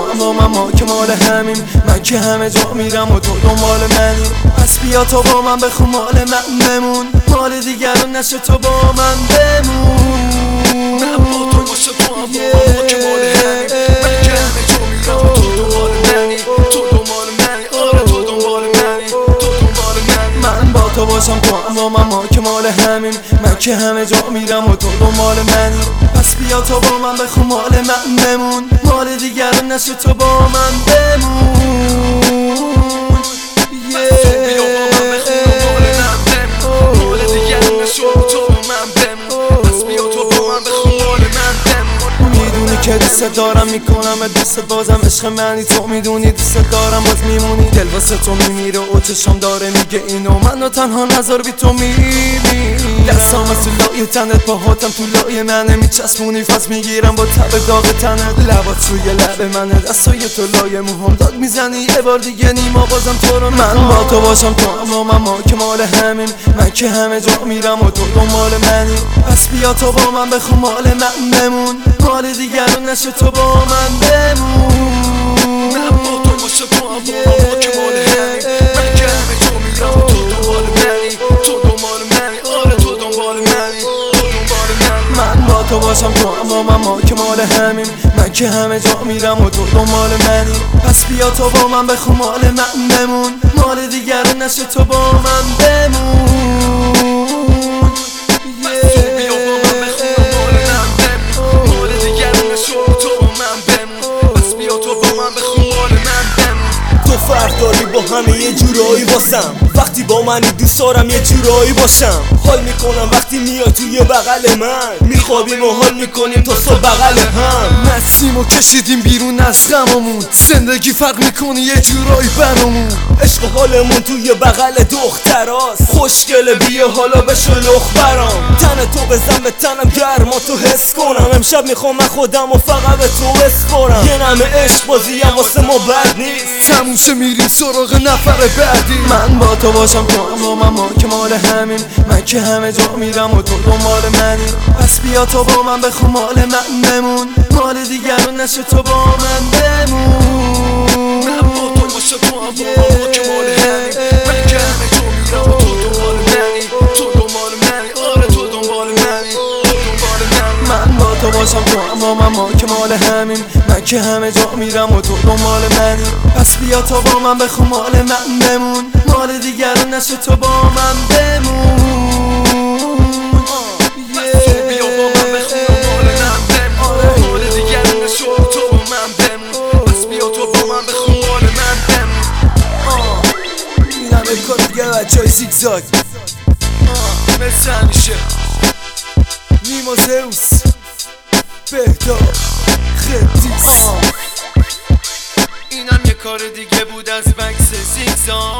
اما من ما که مال همیم. من که همه جا میرم و تو دنبال منی. پس بیا تو با من بخون مال من بمون، مال دیگران نشه تو با من بمون. من با تو باشه تو هم با ما که مال همیم. من که همه جا میرم و تو دنبال منی. تو دنبال منی، آره تو دنبال منی. تو دنبال منی. من با تو باشم تو هم با من ما که مال همیم. من که همه جا میرم و تو دنبال منی. پس بیا تو با من بخون مال من بمون، مال دیگران نشه تو با من بمون. بیا با من بخون مال من بمون، مال دیگران نشه تو با من بمون. پس بیا تو با من بخون مال من بمون. میدونی که دوست دارم میکنم دوست بازم عشق منی. تو میدونی دوست دارم باز میمونی. دل واسه تو میمیره و چشم داره میگه اینو منو تنها نذار بی تو میمیری. دستام از تو لای تنت، پاهاتم تو لای منه. میچسبونی فاز میگیرم با تب داغ تنت. لبات روی لب منه، دستای تو لای موهام داد میزنی یه بار دیگه نیما بازم تو رو. من با تو باشم تو اما من ما که مال همیم. من که همه جا میرم و تو دنبال منی. پس بیا تو با من بخون مال من بمون، مال دیگران نشه تو با من بمون. من با تو باشه تو هم با ما که مال همیم. من که همه جا میرم و تو دنبال منی. تو دنبال منی، آره تو دنبال منی. تو دنبال منی. من با تو باشم تو اما من ما که مال همیم. من که همه جا میرم و تو دنبال منی. پس بیا تو با من بخون مال من بمون، مال دیگران نشه تو با من بمون. بیا با من بخون مال من بمون، مال دیگران نشه تو با من بمون. پس بیا تو با من بخون مال من بمون. تو فرق داری با همه یه جورایی واسم. وقتی با منی دوست دارم یه جورایی باشم. حال میکنم وقتی میای توی بغل من. میخوابیم و حال میکنیم تا صبح بغل هم. نسیمو کشیدیم بیرون از غممون. زندگی فرق میکنی یه جورایی برامون. عشق حالمون توی بغل دختراست. خوشگله بیا حالا بشو لخ برام. تن تو بزن به تنم گرما تو حس کنم. امشب میخوام من خودم و فقط به تو اسپارم. یه نمه عشق بازی هم واسه ما بد نیست. تموم شه میریم سراغ نفر بعدی. من با تو باشم تو اما من ما که مال همیم. من که همه جا میرم و تو دنبال منی. پس بیا تو با من بخون مال من بمون، مال دیگران نشه تو با من بمون. من با تو باشه تو هم با ما که مال همیم. من که همه جا میرم و تو دنبال منی. تو دنبال منی، آره تو دنبال منی. تو دنبال منی. من با تو باشم تو اما من ما که مال همیم. من که همه جا میرم و تو دنبال منی. پس بیا تو با من بخون مال من بمون، مال دیگران نشه تو با من بمون. بیا با من بخون مال من بمون، مال دیگران نشه تو با من بمون. پس بیا تو با من بخون مال من بمون. این همه کار دیگه بچه های زیگزاگ مثل همیشه نیما زئوس بهداد خدیس. اینم یه کار دیگه بود از مکس زیگزاگ.